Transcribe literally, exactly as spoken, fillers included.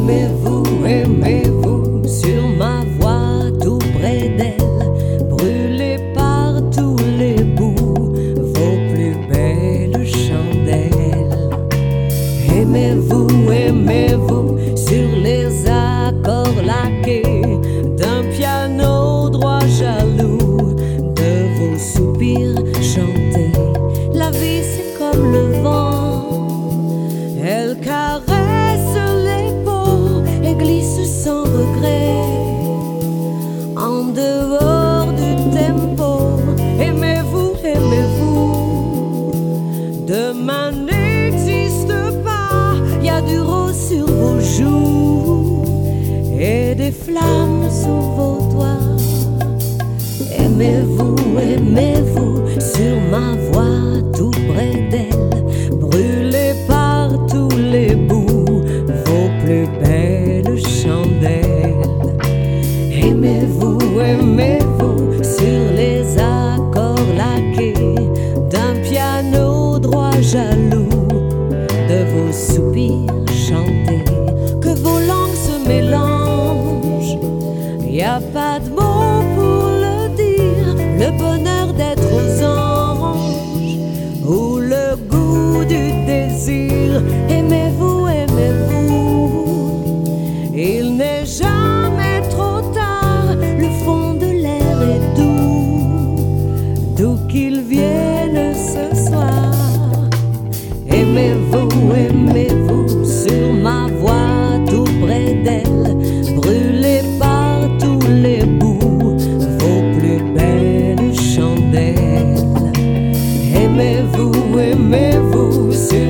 Aimez-vous, aimez-vous sur ma voix tout près d'elle, brûlez par tous les bouts vos plus belles chandelles. Aimez-vous, aimez-vous sur les accords laqués d'un piano droit jaloux de vos soupirs chantés. La vie c'est comme le vent, elle caresse les peaux et glisse sans regret en dehors du tempo. Aimez-vous, aimez-vous, demain n'existe pas, y a du rose sur vos joues et des flammes sous vos doigts. Aimez-vous, aimez-vous sur ma voix tout près d'elle, brûlez par tous les bouts vos plus belles chandelles. Aimez-vous, aimez-vous sur les accords laqués d'un piano droit jaloux de vos soupirs chantés. Que vos langues se mélangent, y a pas de mots pour le dire, le bonheur d'être aux anges ou le goût du désir. Aimez-vous, aimez-vous, il n'est jamais trop tard, le fond de l'air est doux, d'où qu'il vienne ce soir. Aimez-vous, aimez-vous sur ma voix tout près d'elle, brûlez par tous les bouts vos plus belles chandelles. Aimez-vous, aimez-vous sur